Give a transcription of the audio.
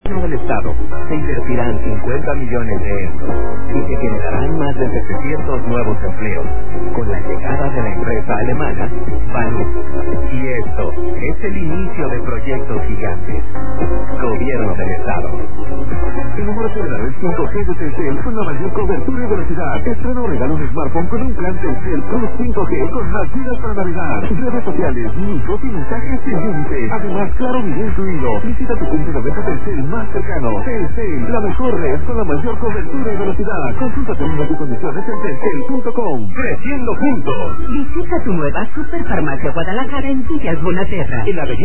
del Estado se invertirán 50 millones de euros y se generarán más de 700 nuevos empleos con la llegada de la empresa alemana Banuk. Y esto es el inicio de proyectos gigantes. Gobierno del Estado. Enamórate de la red 5G de Telcel con la mayor cobertura y velocidad. Estrena o regala un smartphone con un plan Telcel Plus 5G con más gigas para navegar, redes sociales, minutos y mensajes sin límite. Además, claro video incluido. Visita tu punto de venta Telcel más cercano. Telcel, la mejor red con la mayor cobertura y velocidad. Consulta términos y condiciones en telcel.com. Creciendo juntos. Visita tu nueva Superfarmacia Guadalajara en Villas Bonaterra. En la